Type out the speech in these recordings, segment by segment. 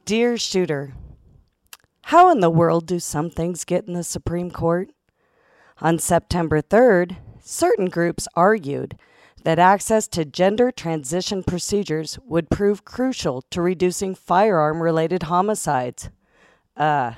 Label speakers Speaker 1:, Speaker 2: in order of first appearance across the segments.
Speaker 1: Dear Shooter, how in the world do some things get in the Supreme Court? On September 3rd, certain groups argued that access to gender transition procedures would prove crucial to reducing firearm-related homicides. Yeah.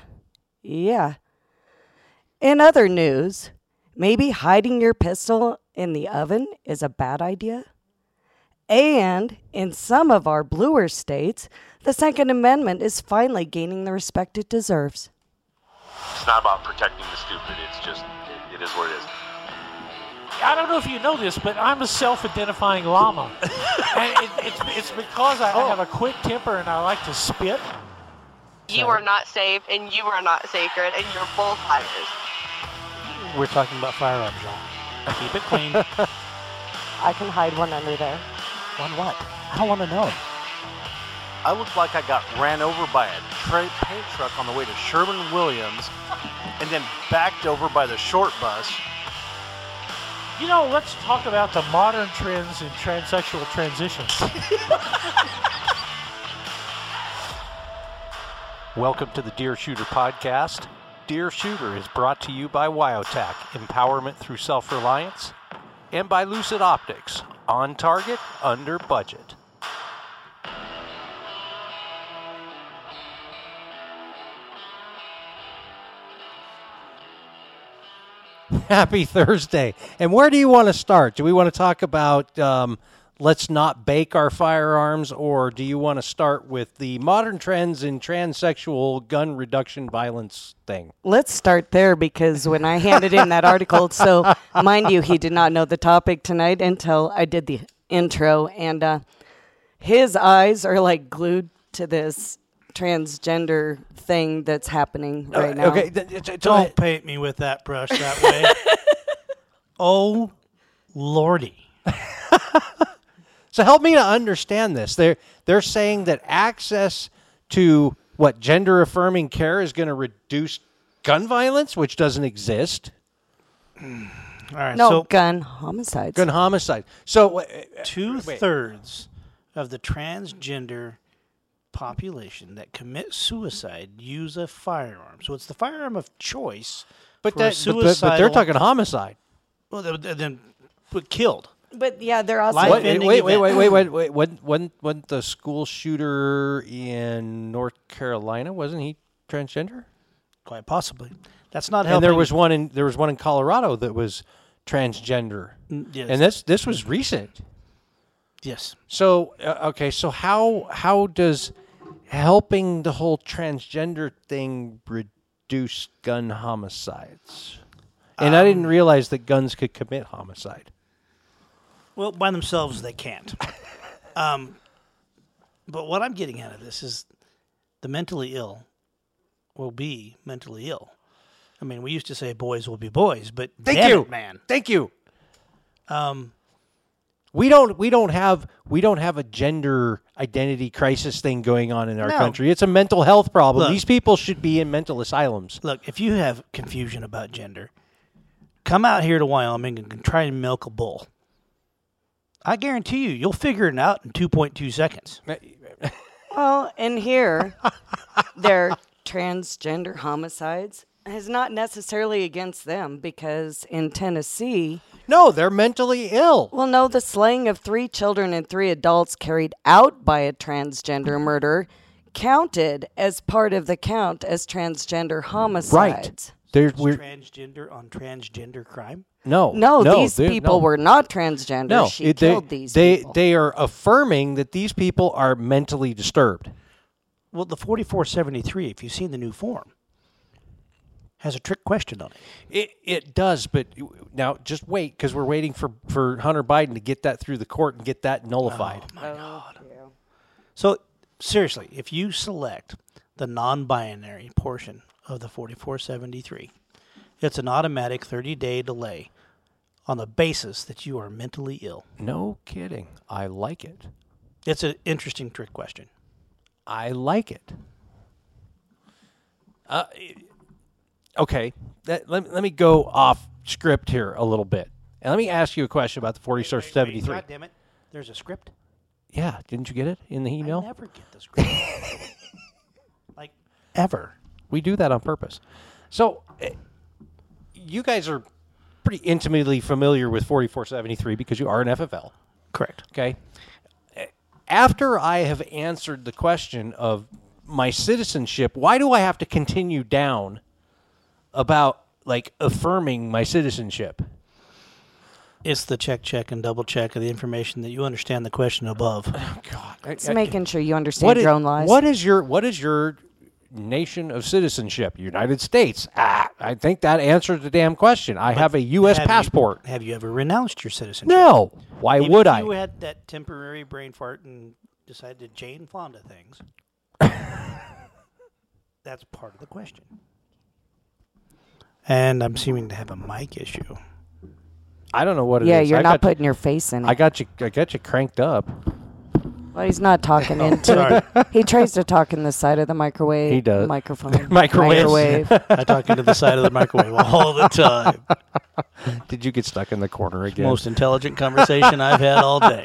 Speaker 1: In other news, maybe hiding your pistol in the oven is a bad idea? And in some of our bluer states, the Second Amendment is finally gaining the respect it deserves.
Speaker 2: It's not about protecting the stupid. It's just, it is what it is.
Speaker 3: I don't know if you know this, but I'm a self-identifying llama. And it's because I have a quick temper and I like to spit.
Speaker 4: You are not safe, and you are not sacred, and you're both liars.
Speaker 3: We're talking about firearms, y'all. Keep it clean.
Speaker 1: I can hide one under there.
Speaker 3: One what? I don't want to know.
Speaker 2: I look like I got ran over by a paint truck on the way to Sherwin-Williams and then backed over by the short bus.
Speaker 3: You know, let's talk about the modern trends in transsexual transitions. Welcome to the Dear Shooter podcast. Dear Shooter is brought to you by Wyotac, empowerment through self-reliance, and by Lucid Optics, on target, under budget.
Speaker 5: Happy Thursday. And where do you want to start? Do we want to talk about let's not bake our firearms, or do you want to start with the modern trends in transsexual gun reduction violence thing?
Speaker 1: Let's start there, because when I handed in that article, so mind you, he did not know the topic tonight until I did the intro, and his eyes are like glued to this transgender thing that's happening right now.
Speaker 5: Okay,
Speaker 6: don't paint me with that brush that way. Oh, Lordy.
Speaker 5: So help me to understand this. They're saying that access to gender affirming care is going to reduce gun violence, which doesn't exist.
Speaker 6: All right,
Speaker 1: No, gun homicides.
Speaker 5: Gun homicide. So
Speaker 6: 2/3 of the transgender population that commit suicide use a firearm. So it's the firearm of choice.
Speaker 5: But
Speaker 6: for
Speaker 5: they're talking homicide.
Speaker 6: Well, then killed.
Speaker 1: But yeah, they're also...
Speaker 5: Wait. Wasn't the school shooter in North Carolina, wasn't he transgender?
Speaker 6: Quite possibly. That's not helping.
Speaker 5: And there was one in Colorado that was transgender.
Speaker 6: Yes.
Speaker 5: And this was recent.
Speaker 6: Yes.
Speaker 5: So so how does helping the whole transgender thing reduce gun homicides? And I didn't realize that guns could commit homicide.
Speaker 6: Well, by themselves, they can't. But what I'm getting out of this is the mentally ill will be mentally ill. I mean, we used to say boys will be boys, but
Speaker 5: Thank you,
Speaker 6: man.
Speaker 5: Thank you. We don't have a gender identity crisis thing going on in our country. It's a mental health problem.
Speaker 6: Look,
Speaker 5: these people should be in mental asylums.
Speaker 6: Look, if you have confusion about gender, come out here to Wyoming and try and milk a bull. I guarantee you'll figure it out in 2.2 seconds.
Speaker 1: Well, and here, their transgender homicides is not necessarily against them, because in Tennessee...
Speaker 5: No, they're mentally ill.
Speaker 1: Well, no, the slaying of 3 children and 3 adults carried out by a transgender murder counted as part of the count as transgender homicides.
Speaker 5: Right.
Speaker 6: Transgender on transgender crime?
Speaker 5: No,
Speaker 1: these people were not transgender.
Speaker 5: No,
Speaker 1: she killed these people.
Speaker 5: They are affirming that these people are mentally disturbed.
Speaker 6: Well, the 4473, if you've seen the new form, has a trick question on it.
Speaker 5: It does, but now just wait, because we're waiting for Hunter Biden to get that through the court and get that nullified.
Speaker 6: Oh, my God. Yeah. So, seriously, if you select the non-binary portion of the 4473, it's an automatic 30-day delay on the basis that you are mentally ill.
Speaker 5: No kidding. I like it.
Speaker 6: It's an interesting trick question.
Speaker 5: I like it. Okay, let me go off script here a little bit. And let me ask you a question about the 4473.
Speaker 6: God damn it. There's a script?
Speaker 5: Yeah, didn't you get it in the email?
Speaker 6: I never get the script. ever.
Speaker 5: We do that on purpose. So, you guys are pretty intimately familiar with 4473 because you are an FFL.
Speaker 6: Correct.
Speaker 5: Okay. After I have answered the question of my citizenship, why do I have to continue down about like affirming my citizenship?
Speaker 6: It's the check, and double check of the information that you understand the question above.
Speaker 5: Oh, God.
Speaker 1: It's making sure you understand your own lies.
Speaker 5: What is your nation of citizenship? United States. I think that answers the damn question. I have a U.S. passport.
Speaker 6: Have you ever renounced your citizenship?
Speaker 5: No. Why
Speaker 6: Even
Speaker 5: would
Speaker 6: if
Speaker 5: I?
Speaker 6: you had that temporary brain fart and decided to Jane Fonda things. That's part of the question. And I'm seeming to have a mic issue.
Speaker 5: I don't know what it is.
Speaker 1: Yeah, you're
Speaker 5: I
Speaker 1: not
Speaker 5: got
Speaker 1: putting your face in it.
Speaker 5: I got you cranked up.
Speaker 1: Well, he's not talking into it. He tries to talk in the side of the microwave.
Speaker 5: He does.
Speaker 1: Microphone.
Speaker 5: Microwave.
Speaker 6: I talk into the side of the microwave all the time.
Speaker 5: Did you get stuck in the corner again?
Speaker 6: Most intelligent conversation I've had all day.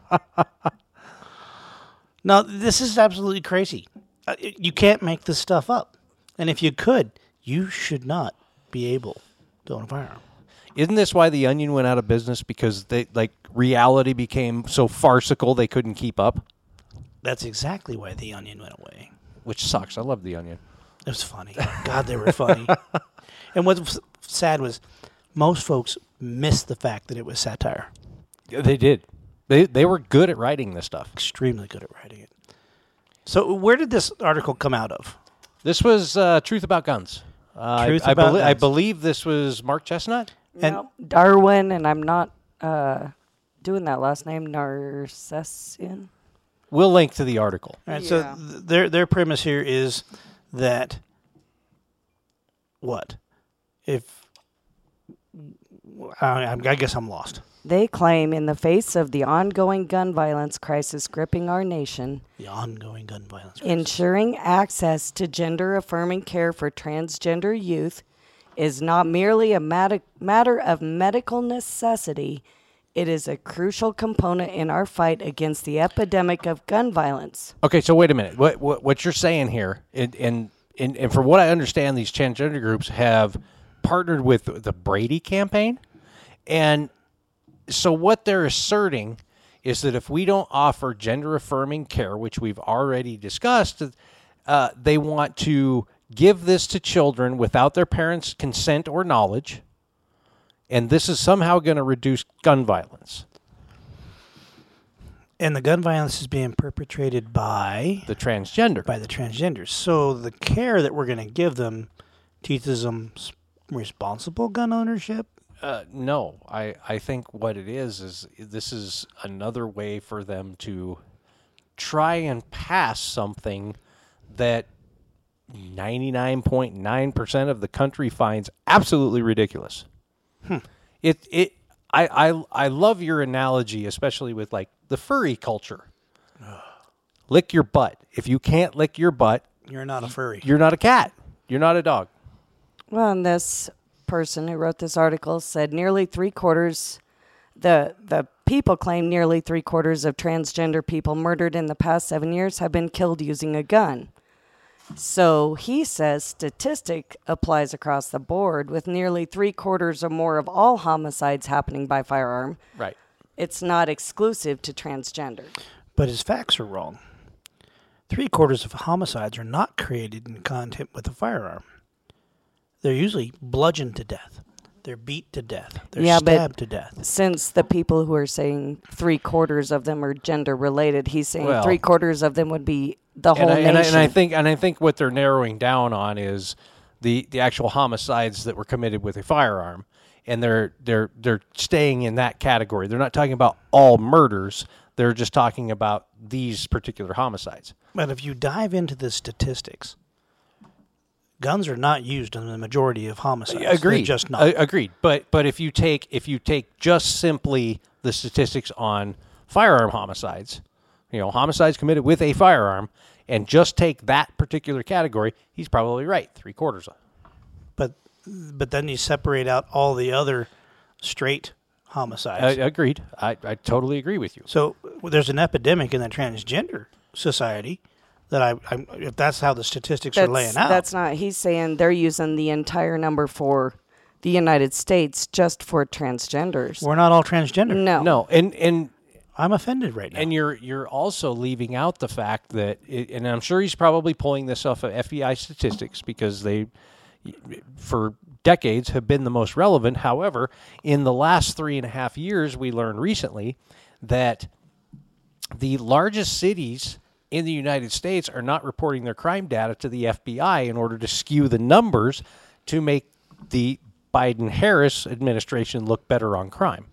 Speaker 6: No, this is absolutely crazy. You can't make this stuff up. And if you could, you should not be able to own a firearm.
Speaker 5: Isn't this why the Onion went out of business? Because reality became so farcical they couldn't keep up?
Speaker 6: That's exactly why the Onion went away.
Speaker 5: Which sucks. I love the Onion.
Speaker 6: It was funny. God, they were funny. And what's sad was most folks missed the fact that it was satire.
Speaker 5: They did. They were good at writing this stuff.
Speaker 6: Extremely good at writing it. So where did this article come out of?
Speaker 5: This was Truth About Guns.
Speaker 6: Truth
Speaker 5: I
Speaker 6: About Guns.
Speaker 5: I believe this was Mark Chestnut.
Speaker 1: No, Darwin, and I'm not doing that last name, Narcessian.
Speaker 5: We'll link to the article.
Speaker 6: All right, so their premise here is that what? If I guess I'm lost.
Speaker 1: They claim in the face of the ongoing gun violence crisis gripping our nation,
Speaker 6: The ongoing gun violence crisis.
Speaker 1: ensuring access to gender-affirming care for transgender youth is not merely a matter of medical necessity. It is a crucial component in our fight against the epidemic of gun violence.
Speaker 5: Okay, so wait a minute. What you're saying here, and from what I understand, these transgender groups have partnered with the Brady campaign, and so what they're asserting is that if we don't offer gender-affirming care, which we've already discussed, they want to give this to children without their parents' consent or knowledge, and this is somehow going to reduce gun violence.
Speaker 6: And the gun violence is being perpetrated by
Speaker 5: The transgender.
Speaker 6: the transgenders. So the care that we're going to give them teaches them responsible gun ownership.
Speaker 5: No, I think what it is this is another way for them to try and pass something that 99.9% of the country finds absolutely ridiculous. I love your analogy, especially with like the furry culture. Lick your butt. If you can't lick your butt,
Speaker 6: You're not a furry.
Speaker 5: you're not a cat. You're not a dog.
Speaker 1: Well, and this person who wrote this article said nearly three-quarters, the people claim nearly three-quarters of transgender people murdered in the past 7 years have been killed using a gun. So he says statistic applies across the board with nearly three-quarters or more of all homicides happening by firearm.
Speaker 5: Right.
Speaker 1: It's not exclusive to transgender.
Speaker 6: But his facts are wrong. 3/4 of homicides are not created in contact with a firearm. They're usually bludgeoned to death. They're beat to death. They're stabbed to death.
Speaker 1: Since the people who are saying three-quarters of them are gender related, he's saying
Speaker 5: Well,
Speaker 1: three-quarters of them would be the whole nation.
Speaker 5: And I think what they're narrowing down on is the actual homicides that were committed with a firearm, and they're staying in that category. They're not talking about all murders. They're just talking about these particular homicides.
Speaker 6: But if you dive into the statistics, guns are not used in the majority of homicides.
Speaker 5: Agreed.
Speaker 6: They're just not.
Speaker 5: Agreed. But if you take just simply the statistics on firearm homicides, homicides committed with a firearm, and just take that particular category, he's probably right. 3/4.
Speaker 6: But then you separate out all the other straight homicides.
Speaker 5: Agreed. I totally agree with you.
Speaker 6: So there's an epidemic in the transgender society if that's how the statistics are laying out.
Speaker 1: That's not. He's saying they're using the entire number for the United States just for transgenders.
Speaker 6: We're not all transgender.
Speaker 1: No.
Speaker 5: And
Speaker 6: I'm offended right now.
Speaker 5: And you're also leaving out the fact that, and I'm sure he's probably pulling this off of FBI statistics because they, for decades, have been the most relevant. However, in the last 3.5 years, we learned recently that the largest cities in the United States are not reporting their crime data to the FBI in order to skew the numbers to make the Biden-Harris administration look better on crime.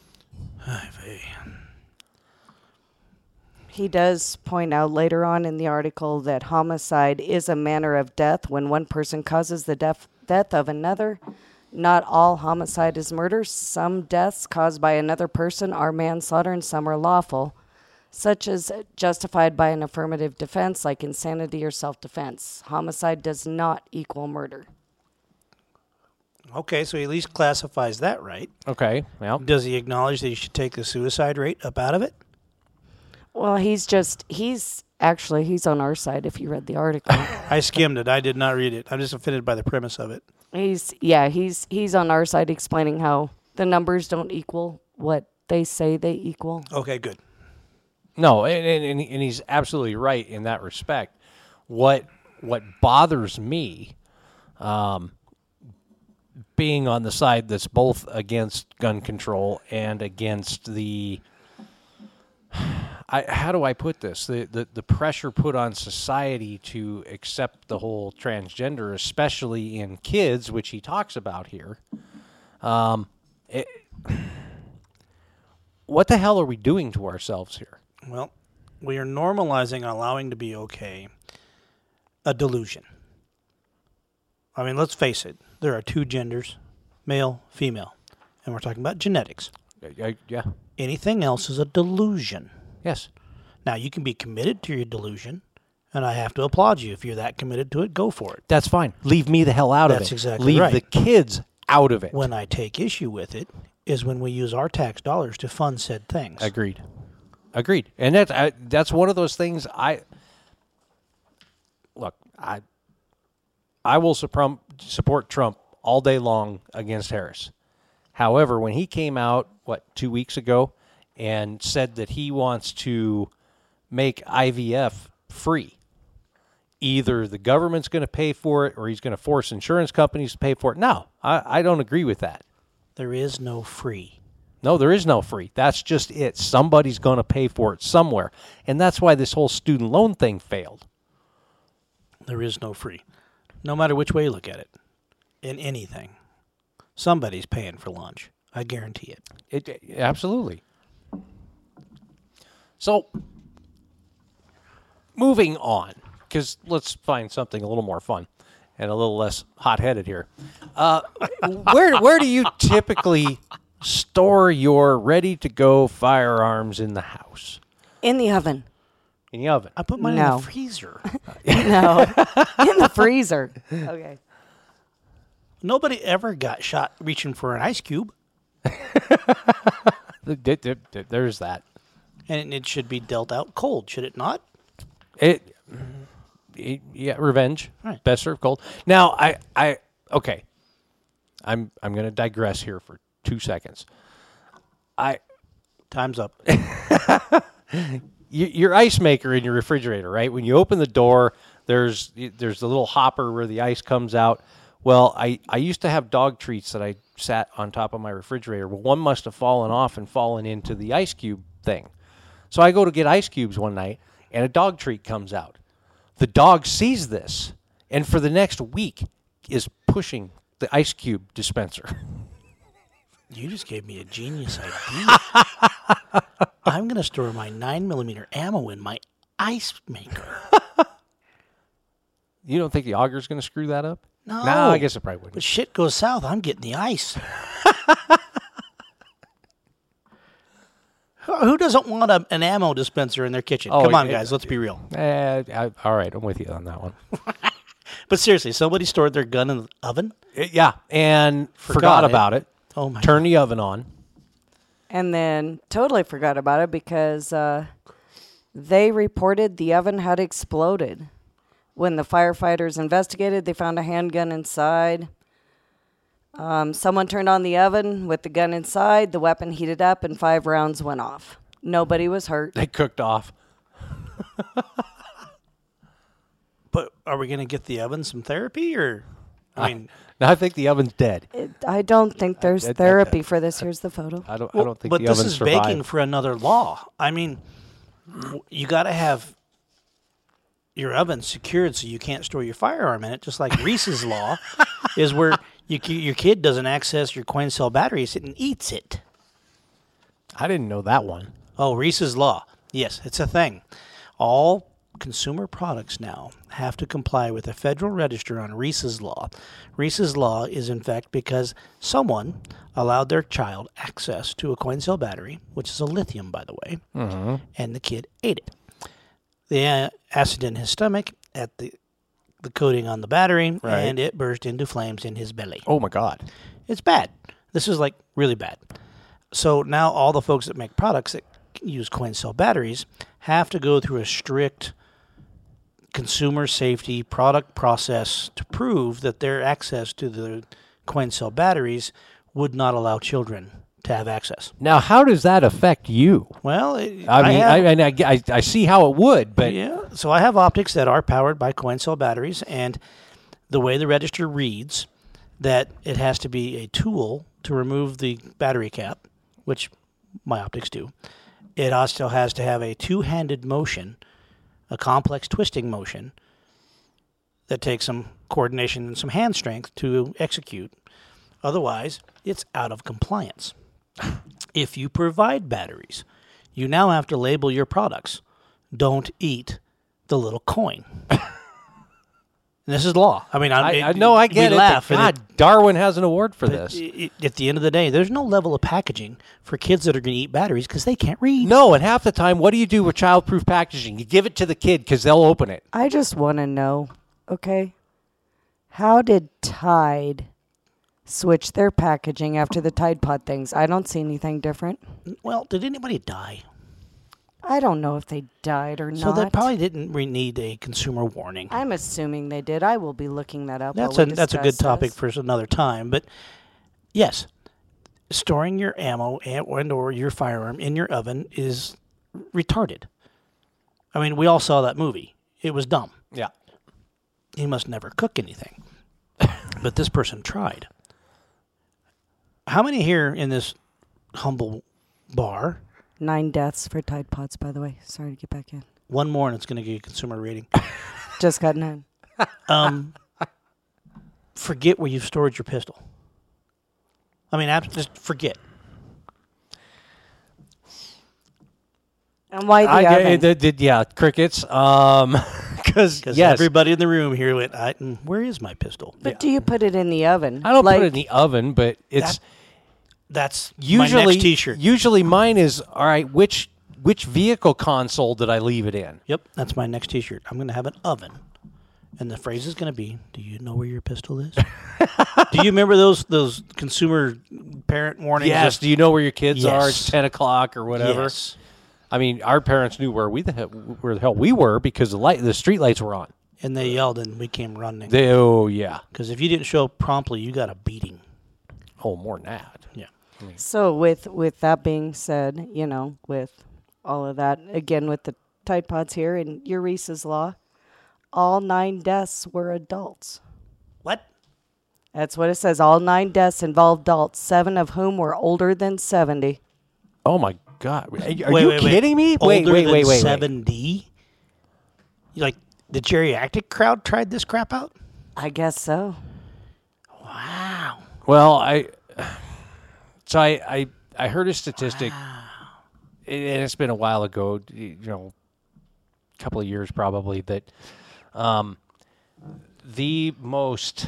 Speaker 1: He does point out later on in the article that homicide is a manner of death when one person causes the death of another. Not all homicide is murder. Some deaths caused by another person are manslaughter and some are lawful, such as justified by an affirmative defense like insanity or self-defense. Homicide does not equal murder.
Speaker 6: Okay, so he at least classifies that right.
Speaker 5: Okay, well.
Speaker 6: Does he acknowledge that you should take the suicide rate up out of it?
Speaker 1: Well, he's on our side if you read the article.
Speaker 6: I skimmed it. I did not read it. I'm just offended by the premise of it.
Speaker 1: He's on our side explaining how the numbers don't equal what they say they equal.
Speaker 6: Okay, good.
Speaker 5: No, and he's absolutely right in that respect. What bothers me, being on the side that's both against gun control and against the, how do I put this? The pressure put on society to accept the whole transgender, especially in kids, which he talks about here. What the hell are we doing to ourselves here?
Speaker 6: Well, we are normalizing and allowing to be okay a delusion. I mean, let's face it. There are two genders, male, female, and we're talking about genetics.
Speaker 5: Yeah.
Speaker 6: Anything else is a delusion.
Speaker 5: Yes.
Speaker 6: Now, you can be committed to your delusion, and I have to applaud you. If you're that committed to it, go for it.
Speaker 5: That's fine. Leave me the hell out of it.
Speaker 6: That's exactly
Speaker 5: Leave
Speaker 6: right.
Speaker 5: the kids out of it.
Speaker 6: When I take issue with it is when we use our tax dollars to fund said things.
Speaker 5: Agreed. And that's one of those things I will support Trump all day long against Harris. However, when he came out, 2 weeks ago, and said that he wants to make IVF free, either the government's going to pay for it or he's going to force insurance companies to pay for it. No, I don't agree with that.
Speaker 6: There is no free.
Speaker 5: No, there is no free. That's just it. Somebody's going to pay for it somewhere. And that's why this whole student loan thing failed.
Speaker 6: There is no free. No matter which way you look at it, in anything, somebody's paying for lunch. I guarantee it.
Speaker 5: Absolutely. So, moving on, because let's find something a little more fun and a little less hot-headed here. Where do you typically store your ready-to-go firearms in the house?
Speaker 1: In the oven.
Speaker 5: In the oven.
Speaker 6: I put mine in
Speaker 1: No.
Speaker 6: the freezer.
Speaker 1: No. In the freezer. Okay.
Speaker 6: Nobody ever got shot reaching for an ice cube.
Speaker 5: There's that.
Speaker 6: And it should be dealt out cold, should it not?
Speaker 5: Yeah, revenge.
Speaker 6: Right.
Speaker 5: Best served cold. Now, okay. I'm going to digress here for 2 seconds.
Speaker 6: Time's up.
Speaker 5: Your ice maker in your refrigerator, right? When you open the door, there's the little hopper where the ice comes out. Well, I used to have dog treats that I sat on top of my refrigerator. Well, one must have fallen off and fallen into the ice cube thing. So I go to get ice cubes one night, and a dog treat comes out. The dog sees this, and for the next week is pushing the ice cube dispenser.
Speaker 6: You just gave me a genius idea. I'm going to store my 9mm ammo in my ice maker.
Speaker 5: You don't think the auger's going to screw that up?
Speaker 6: No.
Speaker 5: No, I guess it probably
Speaker 6: But
Speaker 5: wouldn't.
Speaker 6: shit goes south, I'm getting the ice. Who doesn't want an ammo dispenser in their kitchen?
Speaker 5: Oh,
Speaker 6: Come on, guys, let's be real.
Speaker 5: All right, I'm with you on that one.
Speaker 6: But seriously, somebody stored their gun in the oven?
Speaker 5: Yeah, and forgot about it.
Speaker 6: Oh, my
Speaker 5: Turn the oven on.
Speaker 1: And then totally forgot about it because They reported the oven had exploded. When the firefighters investigated, they found a handgun inside. Someone turned on the oven with the gun inside. The weapon heated up and 5 rounds went off. Nobody was hurt.
Speaker 5: They cooked off.
Speaker 6: But are we going to get the oven some therapy, or? I mean,
Speaker 5: No, I think the oven's dead.
Speaker 1: I don't think there's therapy for this. Here's the photo.
Speaker 5: I don't think
Speaker 6: but
Speaker 5: the
Speaker 6: this
Speaker 5: oven
Speaker 6: is
Speaker 5: survived.
Speaker 6: baking for another law. I mean, you got to have your oven secured so you can't store your firearm in it. Just like Reese's law is where your kid doesn't access your coin cell batteries and eats it.
Speaker 5: I didn't know that one.
Speaker 6: Oh, Reese's law. Yes, it's a thing. All consumer products now have to comply with the Federal Register on Reese's law. Reese's law is in fact because someone allowed their child access to a coin cell battery, which is a lithium, by the way, and the kid ate it. The acid in his stomach at the coating on the battery,
Speaker 5: Right.
Speaker 6: and it burst into flames in his belly.
Speaker 5: Oh, my God.
Speaker 6: It's bad. This is like really bad. So now all the folks that make products that use coin cell batteries have to go through a strict consumer safety product process to prove that their access to the coin cell batteries would not allow children to have access.
Speaker 5: Now, how does that affect you?
Speaker 6: Well,
Speaker 5: I see how it would, but
Speaker 6: yeah. So I have optics that are powered by coin cell batteries, and the way the register reads that it has to be a tool to remove the battery cap, which my optics do. It also has to have a two-handed motion, a complex twisting motion that takes some coordination and some hand strength to execute. Otherwise, it's out of compliance. If you provide batteries, you now have to label your products. Don't eat the little coin. And this is law. I mean,
Speaker 5: I know I get
Speaker 6: we
Speaker 5: it.
Speaker 6: laugh,
Speaker 5: But
Speaker 6: and
Speaker 5: God, Darwin has an award for this.
Speaker 6: at the end of the day, there's no level of packaging for kids that are going to eat batteries because they can't read.
Speaker 5: No, and half the time, what do you do with childproof packaging? You give it to the kid because they'll open it.
Speaker 1: I just want to know, okay, how did Tide switch their packaging after the Tide Pod things? I don't see anything different.
Speaker 6: Well, did anybody die?
Speaker 1: I don't know if they died or
Speaker 6: So
Speaker 1: not.
Speaker 6: they probably didn't need a consumer warning.
Speaker 1: I'm assuming they did. I will be looking that up.
Speaker 6: That's
Speaker 1: while we
Speaker 6: a good
Speaker 1: discuss
Speaker 6: topic
Speaker 1: this.
Speaker 6: for another time. But yes, storing your ammo and or your firearm in your oven is retarded. I mean, we all saw that movie. It was dumb.
Speaker 5: Yeah.
Speaker 6: He must never cook anything. But this person tried. How many here in this humble bar?
Speaker 1: 9 deaths for Tide Pods, by the way. Sorry to get back in.
Speaker 6: One more and it's going to get you a consumer rating.
Speaker 1: Just got 9.
Speaker 6: Forget where you've stored your pistol. I mean, just forget.
Speaker 1: And why the oven?
Speaker 5: Yeah, crickets. Because
Speaker 6: Because
Speaker 5: yes,
Speaker 6: everybody in the room here went, where is my pistol?
Speaker 1: But do you put it in the oven?
Speaker 5: I don't
Speaker 1: like,
Speaker 5: put it in the oven, but it's
Speaker 6: That's
Speaker 5: usually
Speaker 6: my next T-shirt.
Speaker 5: Usually, mine is all right. Which vehicle console did I leave it in?
Speaker 6: Yep, that's my next T-shirt. I'm going to have an oven. And the phrase is going to be, do you know where your pistol is? Do you remember those consumer parent warnings?
Speaker 5: Yes. Do you know where your kids are? It's
Speaker 6: Yes.
Speaker 5: 10 o'clock or whatever.
Speaker 6: Yes.
Speaker 5: I mean, our parents knew where the hell we were because the street lights were on.
Speaker 6: And they yelled and we came running.
Speaker 5: Oh, yeah.
Speaker 6: Because if you didn't show up promptly, you got a beating.
Speaker 5: Oh, more than that.
Speaker 6: Yeah.
Speaker 1: So with that being said, with all of that, again, with the Tide Pods here and your Reese's Law, all 9 deaths were adults.
Speaker 6: What?
Speaker 1: That's what it says. All 9 deaths involved adults, 7 of whom were older than 70.
Speaker 5: Oh, my God. Are you kidding me?
Speaker 6: Older
Speaker 5: Wait.
Speaker 6: than 70? Like, the geriatric crowd tried this crap out?
Speaker 1: I guess so.
Speaker 6: Wow.
Speaker 5: Well, I heard a statistic, and it's been a while ago, a couple of years probably, that the most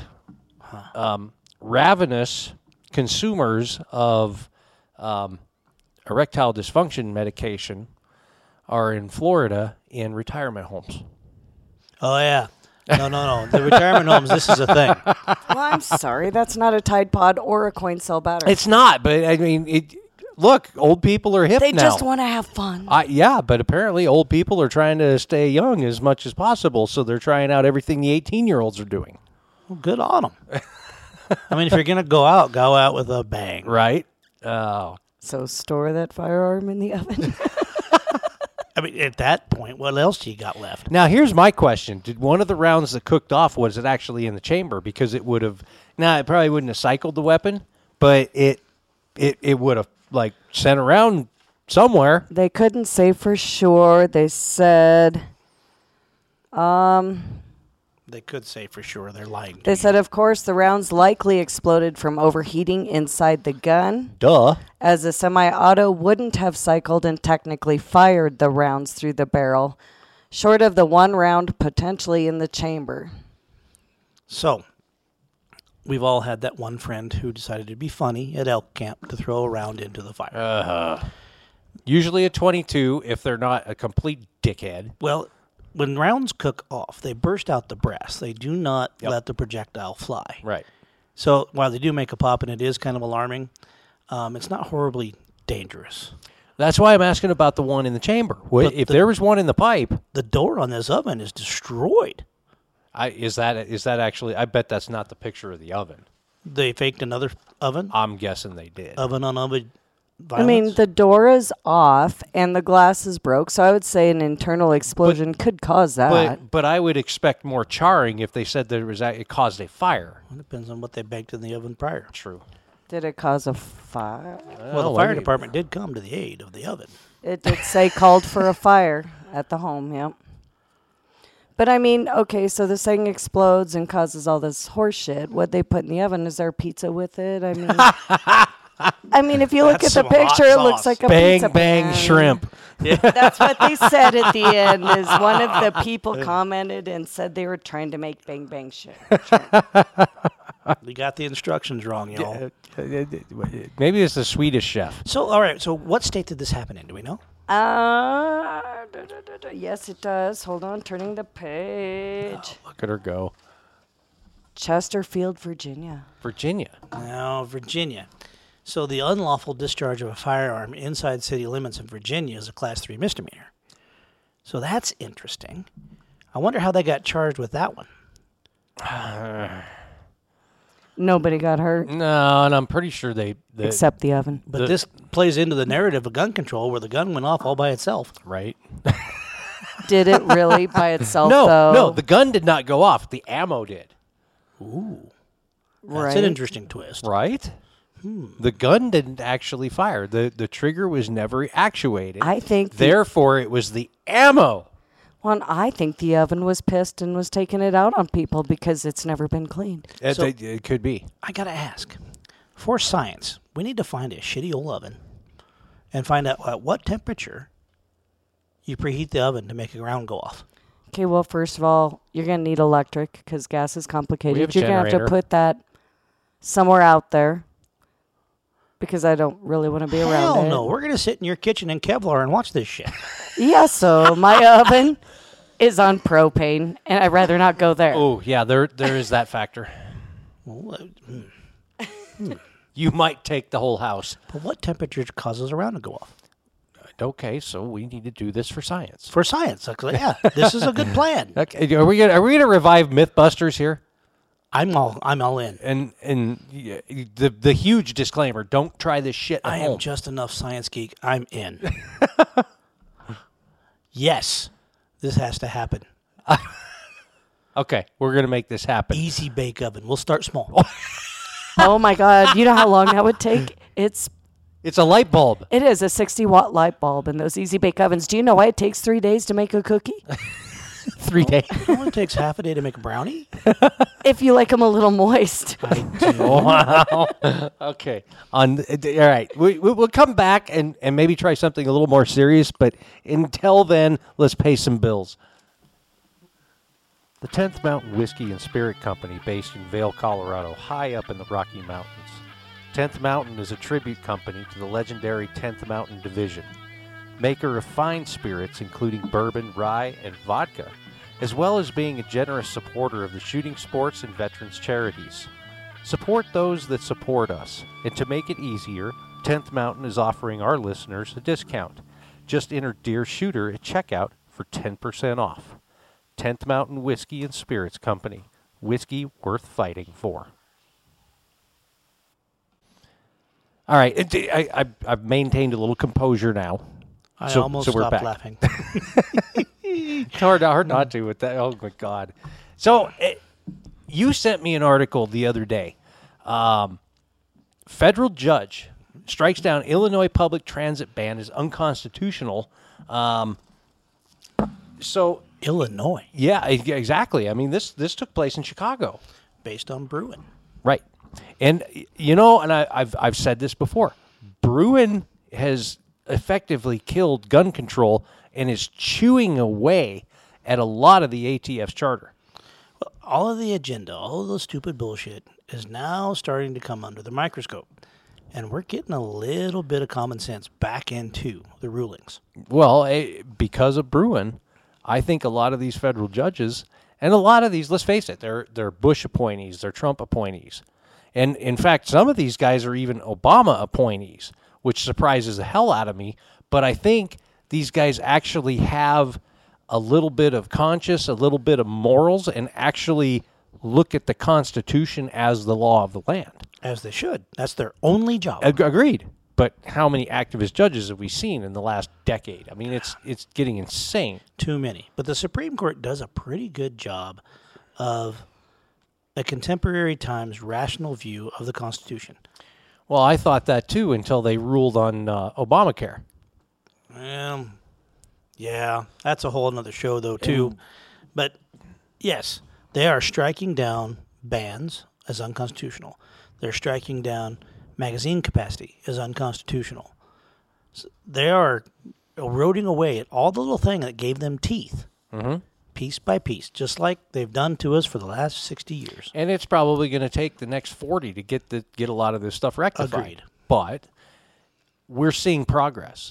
Speaker 5: ravenous consumers of erectile dysfunction medication are in Florida in retirement homes.
Speaker 6: Oh, yeah. No. The retirement homes, this is a thing.
Speaker 1: Well, I'm sorry. That's not a Tide Pod or a coin cell battery.
Speaker 5: It's not, but I mean, look, old people are hip
Speaker 1: They
Speaker 5: now.
Speaker 1: just want to have fun.
Speaker 5: Yeah, but apparently old people are trying to stay young as much as possible, so they're trying out everything the 18-year-olds are doing.
Speaker 6: Well, good on them. I mean, if you're going to go out with a bang.
Speaker 5: Right? Oh.
Speaker 1: So store that firearm in the oven.
Speaker 6: I mean, at that point, what else do you got left?
Speaker 5: Now, here's my question. Did one of the rounds that cooked off, was it actually in the chamber? Because it would have, it probably wouldn't have cycled the weapon, but it would have, like, sent around somewhere.
Speaker 1: They couldn't say for sure. They said,
Speaker 6: They could say for sure they're lying to
Speaker 1: they
Speaker 6: you.
Speaker 1: said, of course, the rounds likely exploded from overheating inside the gun,
Speaker 5: Duh.
Speaker 1: as a semi-auto wouldn't have cycled and technically fired the rounds through the barrel, short of the one round potentially in the chamber.
Speaker 6: So, we've all had that one friend who decided to be funny at elk camp to throw a round into the fire.
Speaker 5: Usually a 22 if they're not a complete dickhead.
Speaker 6: Well, when rounds cook off, they burst out the brass. They do not let the projectile fly.
Speaker 5: Right.
Speaker 6: So while they do make a pop and it is kind of alarming, it's not horribly dangerous.
Speaker 5: That's why I'm asking about the one in the chamber. If there was one in the pipe,
Speaker 6: The door on this oven is destroyed.
Speaker 5: is that actually? I bet that's not the picture of the oven.
Speaker 6: They faked another oven.
Speaker 5: I'm guessing they did.
Speaker 6: Oven on oven
Speaker 1: I mean,
Speaker 6: violence.
Speaker 1: the door is off and the glass is broke, so I would say an internal explosion could cause that.
Speaker 5: But I would expect more charring if they said there was it caused a fire.
Speaker 6: It depends on what they baked in the oven prior.
Speaker 5: True.
Speaker 1: Did it cause a fire?
Speaker 6: Well, the fire department did come to the aid of the oven.
Speaker 1: It did say called for a fire at the home, yep. But I mean, okay, so this thing explodes and causes all this horse shit. What they put in the oven, is there pizza with it? I mean, if you look
Speaker 6: That's
Speaker 1: at the
Speaker 6: some hot
Speaker 1: picture, it
Speaker 6: sauce.
Speaker 1: looks like a
Speaker 5: Bang
Speaker 1: pizza
Speaker 5: bang
Speaker 1: pan.
Speaker 5: shrimp.
Speaker 1: That's what they said at the end. Is one of the people commented and said they were trying to make bang bang shit.
Speaker 6: We got the instructions wrong, y'all.
Speaker 5: Maybe it's the Swedish chef.
Speaker 6: So, all right. So, what state did this happen in? Do we know?
Speaker 1: Yes, it does. Hold on, turning the page.
Speaker 5: Look at her go.
Speaker 1: Chesterfield, Virginia.
Speaker 5: Virginia.
Speaker 6: No, Virginia. So, the unlawful discharge of a firearm inside city limits in Virginia is a Class 3 misdemeanor. So, that's interesting. I wonder how they got charged with that one.
Speaker 1: Nobody got hurt
Speaker 5: No, and I'm pretty sure they
Speaker 1: except the oven.
Speaker 6: But this plays into the narrative of gun control where the gun went off all by itself.
Speaker 5: right.
Speaker 1: Did it really by itself,
Speaker 5: No,
Speaker 1: though?
Speaker 5: no, the gun did not go off. The ammo did.
Speaker 6: Ooh.
Speaker 1: right.
Speaker 6: That's an interesting twist.
Speaker 5: Right? The gun didn't actually fire. The trigger was never actuated.
Speaker 1: I think
Speaker 5: Therefore, it was the ammo.
Speaker 1: Well, I think the oven was pissed and was taking it out on people because it's never been cleaned.
Speaker 5: It could be.
Speaker 6: I got to ask. For science, we need to find a shitty old oven and find out at what temperature you preheat the oven to make a round go off.
Speaker 1: Okay, well, first of all, you're going to need electric because gas is
Speaker 5: We
Speaker 1: complicated.
Speaker 5: have a
Speaker 1: You're going to have to
Speaker 5: generator.
Speaker 1: put that somewhere out there because I don't really want to be around
Speaker 6: Hell
Speaker 1: it.
Speaker 6: no. We're going to sit in your kitchen in Kevlar and watch this shit.
Speaker 1: Yeah, so my oven is on propane, and I'd rather not go there.
Speaker 5: Oh, yeah, there is that factor.
Speaker 6: Well,
Speaker 5: You might take the whole house.
Speaker 6: but what temperature causes a round to go off?
Speaker 5: Okay, so we need to do this for science.
Speaker 6: For science. Like, yeah, this is a good plan.
Speaker 5: Okay, are we gonna revive MythBusters here?
Speaker 6: I'm all in.
Speaker 5: And the huge disclaimer: don't try this shit at
Speaker 6: I
Speaker 5: home.
Speaker 6: am just enough science geek. I'm in. Yes, this has to happen.
Speaker 5: Okay, we're gonna make this happen.
Speaker 6: Easy bake oven. We'll start small.
Speaker 1: Oh my God! You know how long that would take?
Speaker 5: It's a light bulb.
Speaker 1: It is a 60-watt light bulb in those Easy Bake Ovens. Do you know why it takes 3 days to make a cookie?
Speaker 5: 3 days.
Speaker 6: It only takes half a day to make a brownie.
Speaker 1: If you like them a little moist.
Speaker 6: I do.
Speaker 5: Wow. Okay. All right. We'll come back and maybe try something a little more serious. But until then, let's pay some bills. The 10th Mountain Whiskey and Spirit Company, based in Vail, Colorado, high up in the Rocky Mountains. 10th Mountain is a tribute company to the legendary 10th Mountain Division, maker of fine spirits including bourbon, rye, and vodka, as well as being a generous supporter of the shooting sports and veterans charities. Support those that support us, and to make it easier,
Speaker 3: 10th Mountain is offering our listeners a discount. Just enter Deer Shooter at checkout for 10% off. 10th Mountain Whiskey and Spirits Company. Whiskey worth fighting for. All right. I've maintained a little composure now.
Speaker 6: I
Speaker 3: So
Speaker 6: almost
Speaker 3: we're
Speaker 6: stopped
Speaker 3: back.
Speaker 6: laughing.
Speaker 3: It's hard not to with that. Oh, my God. So you sent me an article the other day. Federal judge strikes down Illinois public transit ban as unconstitutional. So
Speaker 6: Illinois,
Speaker 3: yeah, exactly. I mean, this took place in Chicago,
Speaker 6: based on Bruin.
Speaker 3: right? And and I've said this before. Bruin has effectively killed gun control and is chewing away at a lot of the ATF's charter.
Speaker 6: All of the agenda, all of the stupid bullshit is now starting to come under the microscope. And we're getting a little bit of common sense back into the rulings.
Speaker 3: Well, because of Bruin, I think a lot of these federal judges, and a lot of these, let's face it, they're Bush appointees, they're Trump appointees. And in fact, some of these guys are even Obama appointees, which surprises the hell out of me. But I think these guys actually have a little bit of conscience, a little bit of morals, and actually look at the Constitution as the law of the land.
Speaker 6: As they should. That's their only job.
Speaker 3: Agreed. But how many activist judges have we seen in the last decade? I mean, it's getting insane.
Speaker 6: Too many. But the Supreme Court does a pretty good job of a contemporary times rational view of the Constitution.
Speaker 3: Well, I thought that too until they ruled on Obamacare.
Speaker 6: Yeah, that's a whole other show, though, too. But, yes, they are striking down bans as unconstitutional. They're striking down magazine capacity as unconstitutional. So they are eroding away at all the little thing that gave them teeth, piece by piece, just like they've done to us for the last 60 years.
Speaker 3: And it's probably going to take the next 40 to get a lot of this stuff rectified.
Speaker 6: Agreed.
Speaker 3: But we're seeing progress.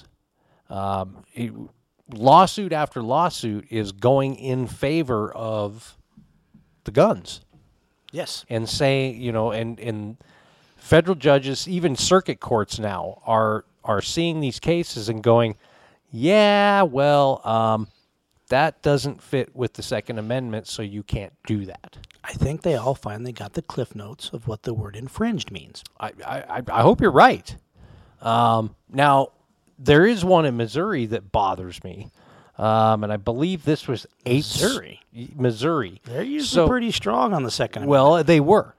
Speaker 3: Lawsuit after lawsuit is going in favor of the guns.
Speaker 6: Yes.
Speaker 3: And saying, and federal judges, even circuit courts now are seeing these cases and going, yeah, well, that doesn't fit with the Second Amendment, so you can't do that.
Speaker 6: I think they all finally got the cliff notes of what the word infringed means.
Speaker 3: I hope you're right. Now, there is one in Missouri that bothers me, and I believe this was Missouri.
Speaker 6: They're usually pretty strong on the Second Amendment.
Speaker 3: Well, they were.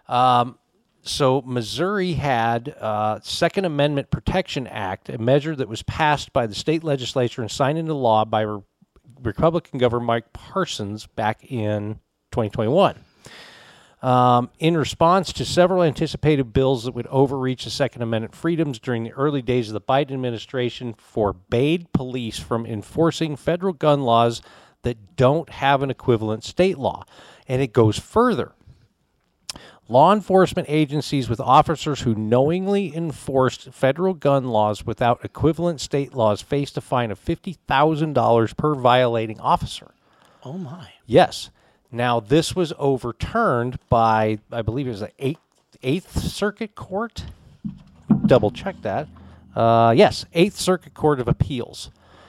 Speaker 3: So Missouri had Second Amendment Protection Act, a measure that was passed by the state legislature and signed into law by Republican Governor Mike Parsons back in 2021. In response to several anticipated bills that would overreach the Second Amendment freedoms during the early days of the Biden administration, forbade police from enforcing federal gun laws that don't have an equivalent state law. And it goes further. Law enforcement agencies with officers who knowingly enforced federal gun laws without equivalent state laws faced a fine of $50,000 per violating officer.
Speaker 6: Oh, my.
Speaker 3: Yes. Now, this was overturned by, I believe it was the Eighth Circuit Court. Double check that. Yes, Eighth Circuit Court of Appeals.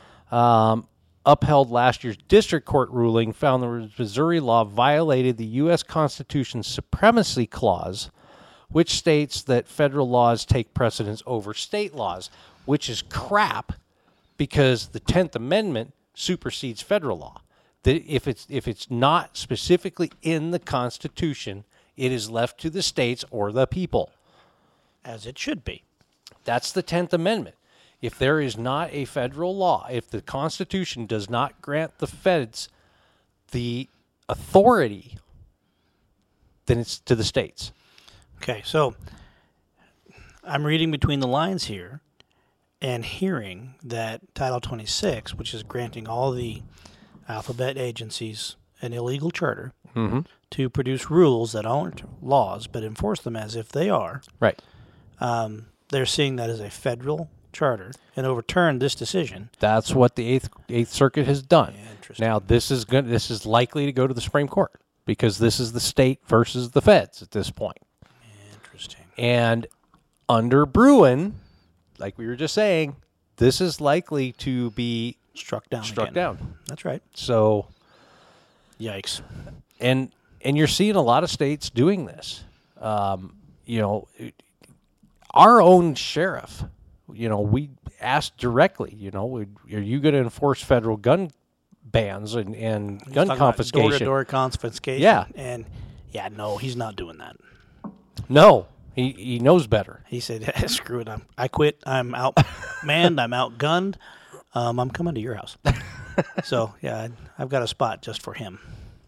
Speaker 3: Upheld last year's district court ruling, found the Missouri law violated the U.S. Constitution's Supremacy Clause, which states that federal laws take precedence over state laws, which is crap because the 10th Amendment supersedes federal law. That if it's not specifically in the Constitution, it is left to the states or the people.
Speaker 6: As it should be.
Speaker 3: That's the 10th Amendment. If there is not a federal law, if the Constitution does not grant the feds the authority, then it's to the states.
Speaker 6: Okay, so I'm reading between the lines here and hearing that Title 26, which is granting all the alphabet agencies an illegal charter to produce rules that aren't laws but enforce them as if they are.
Speaker 3: Right.
Speaker 6: They're seeing that as a federal charter and overturned this decision.
Speaker 3: That's what the Eighth Circuit has done.
Speaker 6: Yeah, interesting.
Speaker 3: Now, this is likely to go to the Supreme Court because this is the state versus the feds at this point.
Speaker 6: Interesting.
Speaker 3: And under Bruin,
Speaker 5: like we were just saying, this is likely to be
Speaker 6: Struck down.
Speaker 5: struck
Speaker 6: again.
Speaker 5: down.
Speaker 6: That's right.
Speaker 5: So,
Speaker 6: Yikes.
Speaker 5: and you're seeing a lot of states doing this. You know, our own sheriff, you know, we asked directly, you know, are you going to enforce federal gun bans and gun confiscation?
Speaker 6: Door-to-door confiscation.
Speaker 5: Yeah.
Speaker 6: And, no, he's not doing that.
Speaker 5: No, he knows better.
Speaker 6: He said, screw it, I quit. I'm outmanned. I'm outgunned. I'm coming to your house. So, yeah, I've got a spot just for him.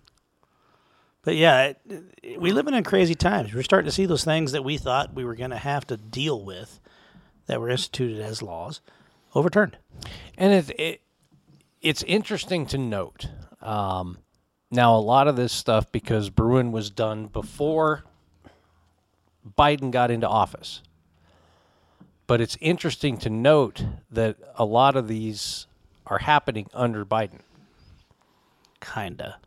Speaker 6: But, yeah, we live in crazy times. We're starting to see those things that we thought we were going to have to deal with that were instituted as laws overturned.
Speaker 5: And it's interesting to note. Now, a lot of this stuff, because Bruen was done before Biden got into office. But it's interesting to note that a lot of these are happening under Biden.
Speaker 6: Kinda.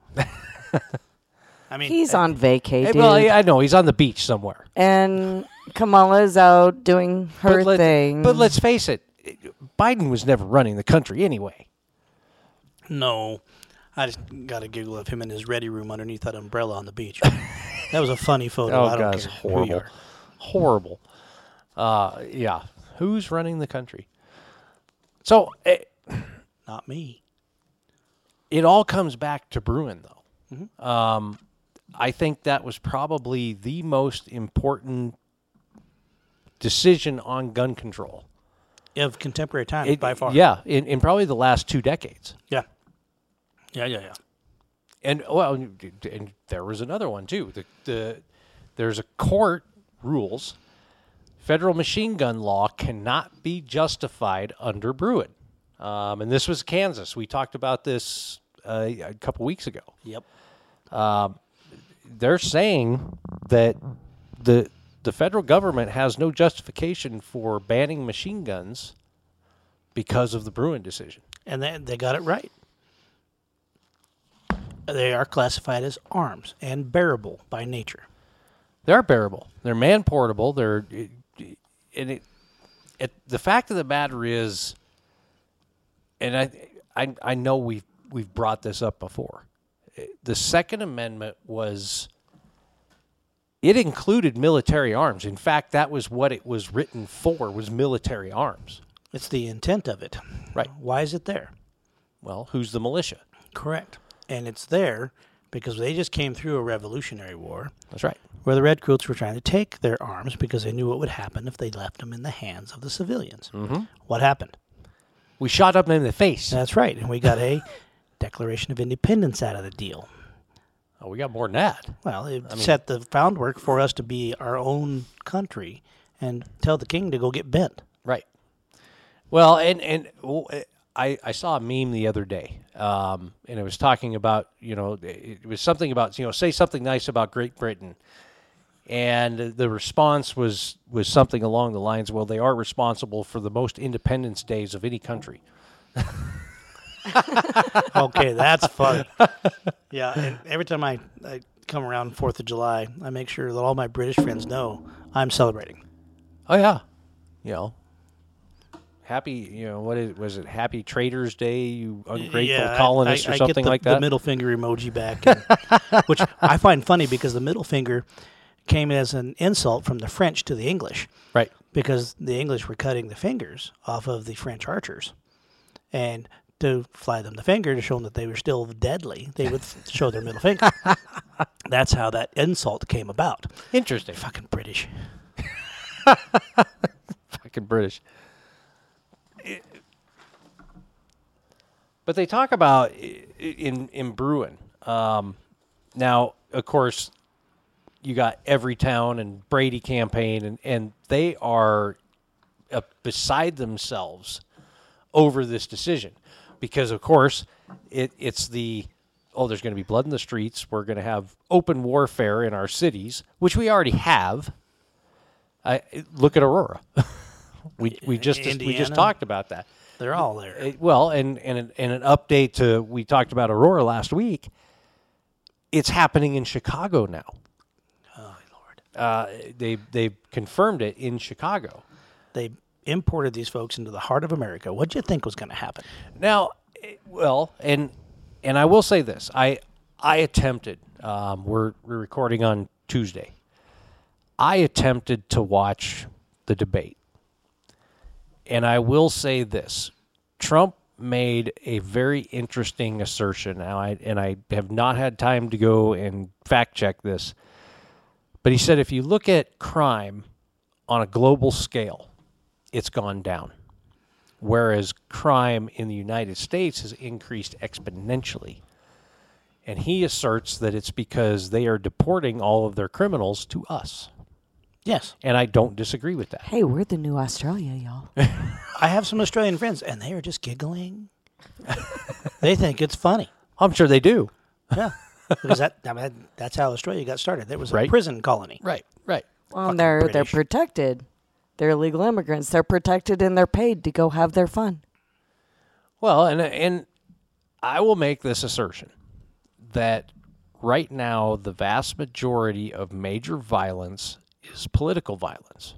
Speaker 6: I mean,
Speaker 1: He's on vacay, dude.
Speaker 5: Well, I know he's on the beach somewhere.
Speaker 1: And Kamala's out doing her thing.
Speaker 5: But let's face it, Biden was never running the country anyway.
Speaker 6: no. I just got a giggle of him in his ready room underneath that umbrella on the beach. That was a funny photo. I don't
Speaker 5: God, it's
Speaker 6: care who you
Speaker 5: horrible. Horrible. Yeah. Who's running the country? So
Speaker 6: Not me.
Speaker 5: it all comes back to Bruen, though.
Speaker 6: Mm-hmm.
Speaker 5: I think that was probably the most important decision on gun control.
Speaker 6: Of contemporary times, by far.
Speaker 5: Yeah, in probably the last 2 decades.
Speaker 6: Yeah. Yeah.
Speaker 5: And and there was another one too. There's a court rules. Federal machine gun law cannot be justified under Bruen. And this was Kansas. We talked about this a couple weeks ago.
Speaker 6: Yep.
Speaker 5: They're saying that the federal government has no justification for banning machine guns because of the Bruen decision.
Speaker 6: And they got it right. They are classified as arms and bearable by nature.
Speaker 5: They're bearable. They're man-portable. The fact of the matter is, and I know we've brought this up before. The Second Amendment it included military arms. In fact, that was what it was written for, was military arms.
Speaker 6: It's the intent of it.
Speaker 5: Right.
Speaker 6: Why is it there?
Speaker 5: Well, who's the militia?
Speaker 6: Correct. And it's there because they just came through a Revolutionary War
Speaker 5: That's right.
Speaker 6: where the Redcoats were trying to take their arms because they knew what would happen if they left them in the hands of the civilians. Mm-hmm. What happened?
Speaker 5: We shot them in the face.
Speaker 6: That's right. And we got a Declaration of Independence out of the deal.
Speaker 5: Oh, we got more than that.
Speaker 6: Well, it set the groundwork for us to be our own country and tell the king to go get bent.
Speaker 5: Right. Well, and I saw a meme the other day, and it was talking about, it was something about, say something nice about Great Britain. And the response was something along the lines, well, they are responsible for the most independence days of any country.
Speaker 6: Okay, that's funny. Yeah, and every time I come around 4th of July, I make sure that all my British friends know I'm celebrating.
Speaker 5: Oh, yeah. Happy, was it Happy Traitors Day, you ungrateful colonists or something like that?
Speaker 6: I get the middle finger emoji back, which I find funny because the middle finger came as an insult from the French to the English.
Speaker 5: Right.
Speaker 6: Because the English were cutting the fingers off of the French archers. And to fly them the finger to show them that they were still deadly, they would show their middle finger. That's how that insult came about.
Speaker 5: Interesting.
Speaker 6: Fucking British.
Speaker 5: Fucking British. But they talk about in Bruen. Now, of course, you got Everytown and Brady campaign, and they are beside themselves over this decision. Because, of course, it's there's going to be blood in the streets. We're going to have open warfare in our cities, which we already have. Look at Aurora. we just talked about that.
Speaker 6: They're all there.
Speaker 5: And an update to, we talked about Aurora last week. It's happening in Chicago now.
Speaker 6: Oh, Lord.
Speaker 5: They've confirmed it in Chicago.
Speaker 6: They imported these folks into the heart of America, what do you think was going to happen?
Speaker 5: Now, well, and I will say this: I attempted. We're recording on Tuesday. I attempted to watch the debate, and I will say this: Trump made a very interesting assertion. Now, I have not had time to go and fact check this, but he said if you look at crime on a global scale, it's gone down, whereas crime in the United States has increased exponentially. And he asserts that it's because they are deporting all of their criminals to us.
Speaker 6: Yes.
Speaker 5: And I don't disagree with that.
Speaker 1: Hey, we're the new Australia, y'all.
Speaker 6: I have some Australian friends, and they are just giggling. They think it's funny.
Speaker 5: I'm sure they do.
Speaker 6: Yeah. Because that's how Australia got started. There was a
Speaker 5: Right.
Speaker 6: prison colony.
Speaker 5: Right.
Speaker 1: Well,
Speaker 6: Fucking
Speaker 1: they're
Speaker 6: British.
Speaker 1: protected. They're illegal immigrants. They're protected and they're paid to go have their fun.
Speaker 5: Well, and I will make this assertion that right now the vast majority of major violence is political violence.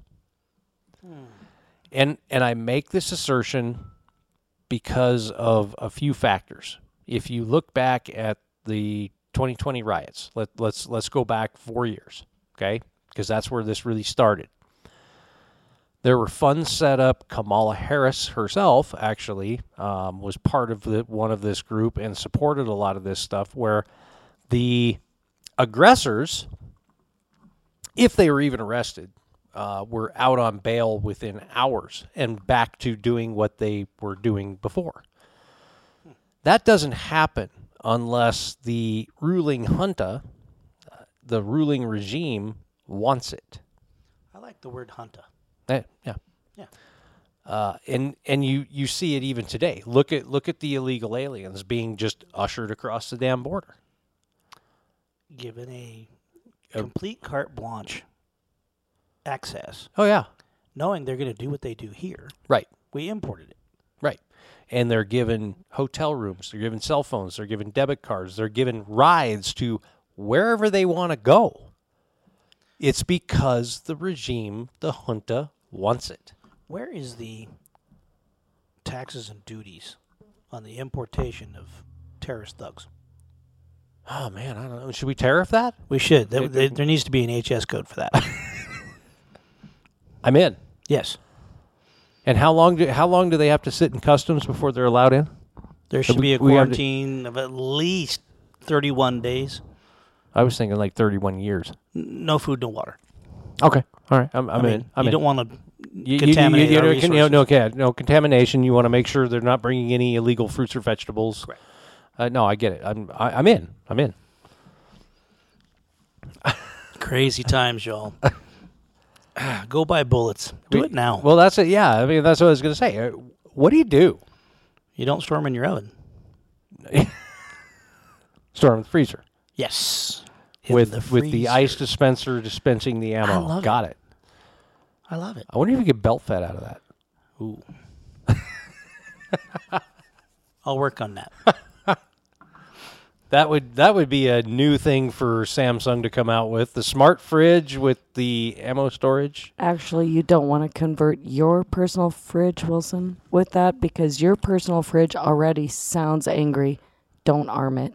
Speaker 5: And I make this assertion because of a few factors. If you look back at the 2020 riots, let's go back 4 years, okay? Because that's where this really started. There were funds set up. Kamala Harris herself actually was part of one of this group and supported a lot of this stuff where the aggressors, if they were even arrested, were out on bail within hours and back to doing what they were doing before. That doesn't happen unless the ruling junta, the ruling regime, wants it.
Speaker 6: I like the word junta.
Speaker 5: Yeah.
Speaker 6: Yeah.
Speaker 5: And you see it even today. Look at the illegal aliens being just ushered across the damn border.
Speaker 6: Given a complete carte blanche access,
Speaker 5: Oh yeah,
Speaker 6: knowing they're going to do what they do here,
Speaker 5: right,
Speaker 6: we imported it.
Speaker 5: right. And they're given hotel rooms, they're given cell phones, they're given debit cards, they're given rides to wherever they want to go. It's because the regime, the junta, wants it.
Speaker 6: Where is the taxes and duties on the importation of terrorist thugs?
Speaker 5: Oh man, I don't know. Should we tariff that?
Speaker 6: We should. There needs to be an HS code for that.
Speaker 5: I'm in.
Speaker 6: Yes.
Speaker 5: And how long do they have to sit in customs before they're allowed in?
Speaker 6: There should be a
Speaker 5: we have to-
Speaker 6: quarantine of at least 31 days.
Speaker 5: I was thinking like 31 years.
Speaker 6: No food, no water.
Speaker 5: Okay, all right, I'm
Speaker 6: I mean,
Speaker 5: in. I'm
Speaker 6: you
Speaker 5: in.
Speaker 6: don't want to
Speaker 5: You-
Speaker 6: contaminate
Speaker 5: you
Speaker 6: our
Speaker 5: don't-
Speaker 6: resources.
Speaker 5: no contamination. You want to make sure they're not bringing any illegal fruits or vegetables.
Speaker 6: Correct.
Speaker 5: No, I get it. I'm in. I'm in.
Speaker 6: Crazy times, y'all. Go buy bullets. Do it now.
Speaker 5: Well, that's it. Yeah, I mean that's what I was going to say. What do you do?
Speaker 6: You don't store them in your oven.
Speaker 5: Store them in the freezer
Speaker 6: Yes. In
Speaker 5: with
Speaker 6: the
Speaker 5: the ice
Speaker 6: freezer.
Speaker 5: dispenser dispensing the ammo.
Speaker 6: love
Speaker 5: Got it.
Speaker 6: I love it.
Speaker 5: I wonder if you get belt fed out of that.
Speaker 6: Ooh. I'll work on that.
Speaker 5: That would be a new thing for Samsung to come out with, the smart fridge with the ammo storage.
Speaker 1: Actually, you don't want to convert your personal fridge, Wilson, with that because your personal fridge already sounds angry. Don't arm it.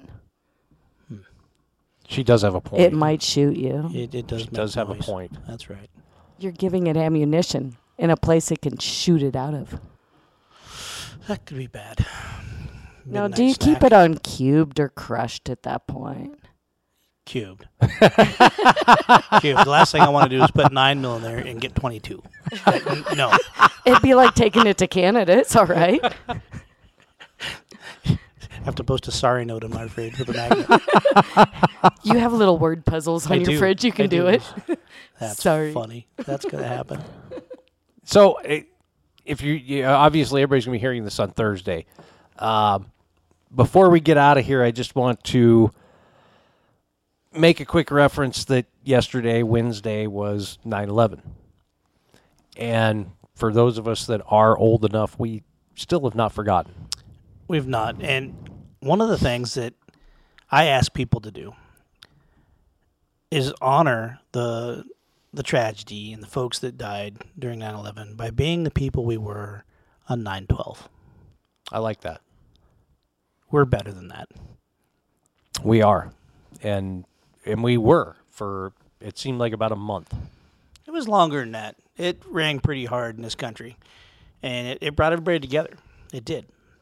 Speaker 5: She does have a point.
Speaker 1: It might shoot you.
Speaker 6: It does.
Speaker 5: She
Speaker 6: make
Speaker 5: does have a
Speaker 6: noise.
Speaker 5: point.
Speaker 6: That's right.
Speaker 1: You're giving it ammunition in a place it can shoot it out of.
Speaker 6: That could be bad.
Speaker 1: Now,
Speaker 6: Midnight
Speaker 1: do you keep
Speaker 6: snack.
Speaker 1: it on cubed or crushed at that point?
Speaker 6: Cubed? Cubed. The last thing I want to do is put 9 mil in there and get 22. No.
Speaker 1: It'd be like taking it to Canada. It's all right.
Speaker 6: I have to post a sorry note on my fridge with a magnet.
Speaker 1: You have little word puzzles on
Speaker 6: I
Speaker 1: your
Speaker 6: do.
Speaker 1: fridge. You can
Speaker 6: I
Speaker 1: do
Speaker 6: do.
Speaker 1: it.
Speaker 6: That's
Speaker 1: Sorry.
Speaker 6: funny. That's going to happen.
Speaker 5: So, if obviously everybody's going to be hearing this on Thursday. Before we get out of here, I just want to make a quick reference that yesterday, Wednesday, was 9/11. And for those of us that are old enough, we still have not forgotten.
Speaker 6: We've not. And one of the things that I ask people to do is honor the the tragedy and the folks that died during 9/11 by being the people we were on 9/12.
Speaker 5: I like that.
Speaker 6: We're better than that.
Speaker 5: We are. And we were for, it seemed like about a month.
Speaker 6: It was longer than that. It rang pretty hard in this country, and it brought everybody together. It did.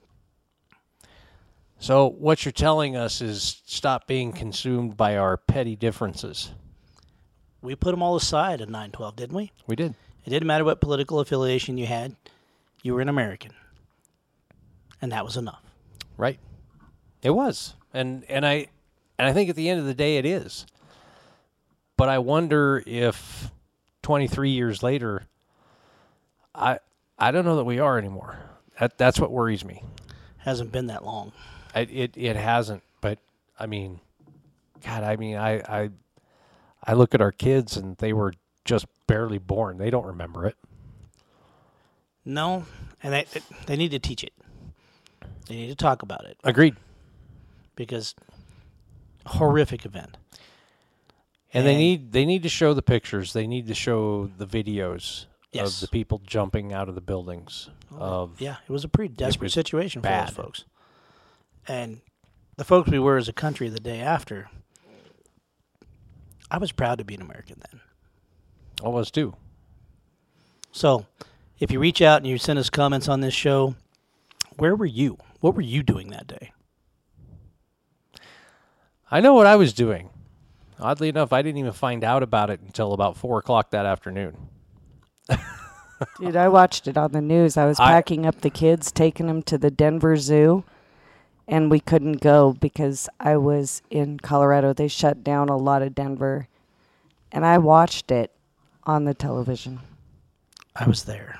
Speaker 5: So what you're telling us is stop being consumed by our petty differences.
Speaker 6: We put them all aside at 9/12, didn't we?
Speaker 5: We did.
Speaker 6: It didn't matter what political affiliation you had. You were an American, and that was enough.
Speaker 5: Right. It was. And I think at the end of the day it is. But I wonder if 23 years later, I don't know that we are anymore. That's what worries me.
Speaker 6: Hasn't been that long.
Speaker 5: It hasn't, but I mean, God, I look at our kids and they were just barely born. They don't remember it.
Speaker 6: No, and they need to teach it. They need to talk about it
Speaker 5: Agreed.
Speaker 6: because horrific event.
Speaker 5: And they need to show the pictures. They need to show the videos
Speaker 6: Yes.
Speaker 5: of the people jumping out of the buildings.
Speaker 6: Yeah, it was a pretty desperate
Speaker 5: was
Speaker 6: situation for
Speaker 5: bad.
Speaker 6: those folks. And the folks we were as a country the day after, I was proud to be an American then.
Speaker 5: I was too.
Speaker 6: So, if you reach out and you send us comments on this show, where were you? What were you doing that day?
Speaker 5: I know what I was doing. Oddly enough, I didn't even find out about it until about 4 o'clock that afternoon.
Speaker 1: Dude, I watched it on the news. I was packing up the kids, taking them to the Denver Zoo, and we couldn't go because I was in Colorado. They shut down a lot of Denver, and I watched it on the television.
Speaker 6: I was there.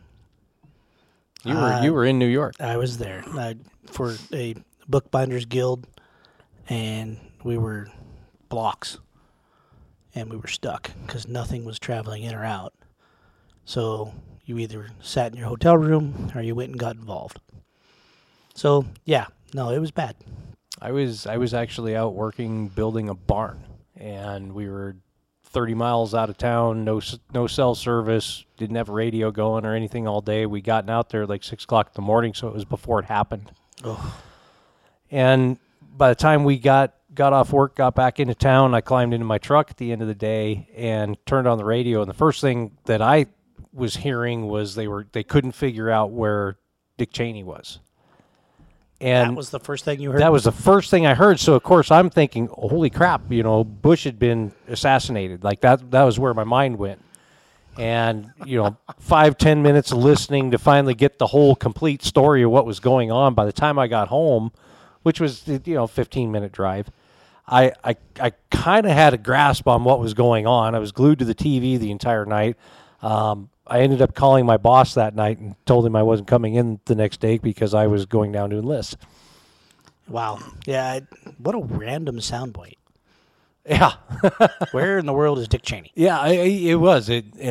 Speaker 5: You were in New York.
Speaker 6: I was there for a Bookbinders Guild, and we were blocks, and we were stuck because nothing was traveling in or out. So you either sat in your hotel room or you went and got involved. So yeah, no, it was bad.
Speaker 5: I was actually out working building a barn, and we were 30 miles out of town, no cell service, didn't have a radio going or anything all day. We gotten out there like 6 o'clock in the morning, so it was before it happened.
Speaker 6: Oh.
Speaker 5: And by the time we got off work, got back into town, I climbed into my truck at the end of the day and turned on the radio, and the first thing that I was hearing was they couldn't figure out where Dick Cheney was. And
Speaker 6: That was the first thing you heard?
Speaker 5: that was the first thing I heard. So of course I'm thinking, holy crap, Bush had been assassinated. Like that was where my mind went. And 5-10 minutes of listening to finally get the whole complete story of what was going on. By the time I got home, which was 15-minute drive, I kind of had a grasp on what was going on. I was glued to the TV the entire night. I ended up calling my boss that night and told him I wasn't coming in the next day because I was going down to enlist.
Speaker 6: Wow. Yeah, what a random soundbite.
Speaker 5: Yeah.
Speaker 6: Where in the world is Dick Cheney?
Speaker 5: Yeah, it was.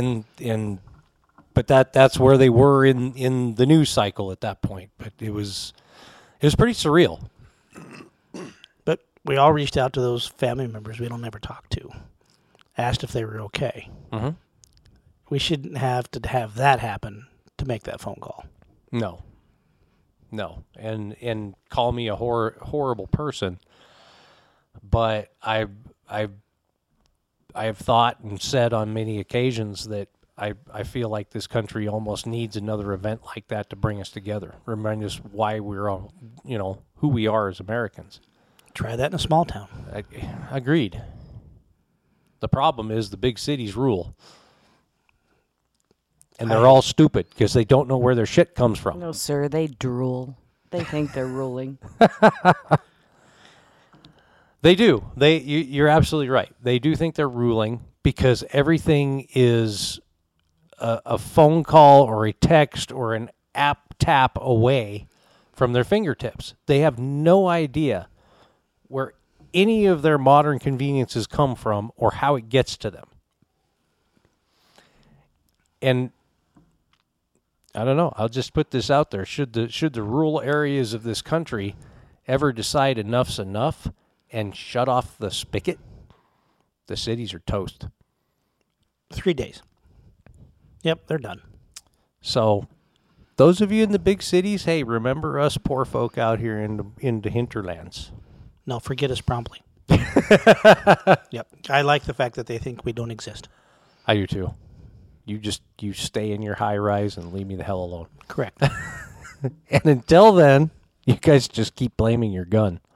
Speaker 5: But that's where they were in the news cycle at that point. But it was pretty surreal.
Speaker 6: But we all reached out to those family members we don't ever talk to, asked if they were okay.
Speaker 5: Mm-hmm.
Speaker 6: We shouldn't have to have that happen to make that phone call.
Speaker 5: No, and call me a horrible person, but I have thought and said on many occasions that I feel like this country almost needs another event like that to bring us together, remind us why we're all, who we are as Americans.
Speaker 6: Try that in a small town.
Speaker 5: Agreed. The problem is the big cities rule. And they're all stupid because they don't know where their shit comes from.
Speaker 1: No, sir, they drool. They think they're ruling.
Speaker 5: They do. You're absolutely right. They do think they're ruling because everything is a phone call or a text or an app tap away from their fingertips. They have no idea where any of their modern conveniences come from or how it gets to them. And I don't know. I'll just put this out there. Should the rural areas of this country ever decide enough's enough and shut off the spigot, the cities are toast.
Speaker 6: 3 days. Yep, they're done.
Speaker 5: So, those of you in the big cities, hey, remember us poor folk out here in the hinterlands.
Speaker 6: No, forget us promptly. Yep. I like the fact that they think we don't exist.
Speaker 5: I do too. You stay in your high rise and leave me the hell alone.
Speaker 6: Correct.
Speaker 5: And until then, you guys just keep blaming your gun.